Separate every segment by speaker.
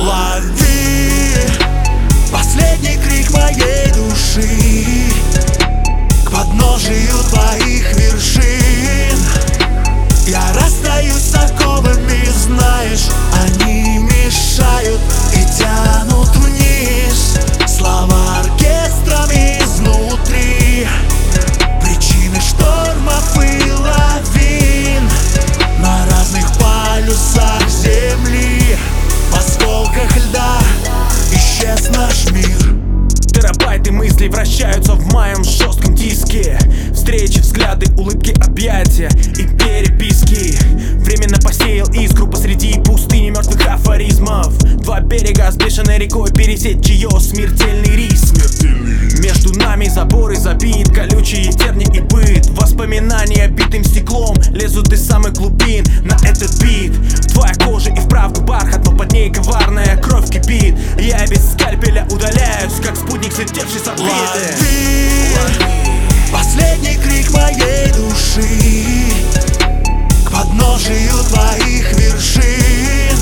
Speaker 1: Лови последний крик моей души к подножию твоих вершин. Я расстаюсь с оковами, знаешь, они мешают и тянут вниз. Слова оркестрами изнутри, причины штормов и лавин. На разных полюсах земли, в осколках льда исчез наш мир.
Speaker 2: Терабайты мыслей вращаются в моем жестком диске. Встречи, взгляды, улыбки, объятия и переписки. Временно посеял искру посреди пустыни мертвых афоризмов. Два берега с бешеной рекой пересечь ее смертельный риск. Между нами заборы забит, колючие терни и быт. Воспоминания битым стеклом лезут из самых глубин на этот бит. Твоя кожа и вправду бархат, но под ней коварная кровь кипит. Я без скальпеля удаляюсь, как спутник, слетевший с орбиты.
Speaker 1: Лови последний крик моей души к подножию твоих вершин.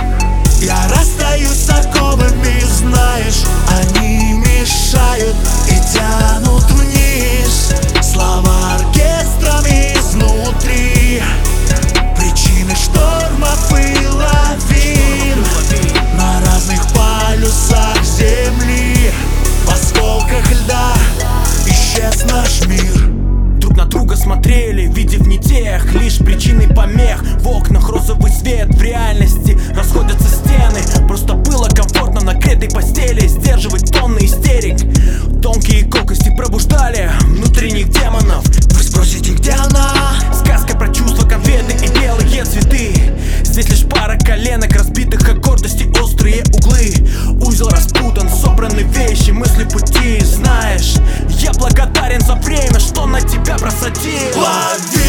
Speaker 1: Я расстаюсь с оковами, знаешь, они мешают и тянут вниз. Слова оркестрами изнутри, причины штормов и лавин. На разных полюсах земли, в осколках льда исчез наш мир.
Speaker 2: Друг на друга смотрели, видев не тех, лишь причины помех. В окнах розовый свет, в реальности расходятся стены. Просто было комфортно на гретой постели сдерживать тонны истерик. Тонкие колкости пробуждали внутренних демонов.
Speaker 1: Вы спросите, где она?
Speaker 2: Сказка про чувства, конфеты и белые цветы. Здесь лишь пара коленок, разбитых от гордости острые углы. Узел распутан, собраны вещи, мысли, пути. Знаешь, я благодарен за время, что на тебя просадил.
Speaker 1: Лови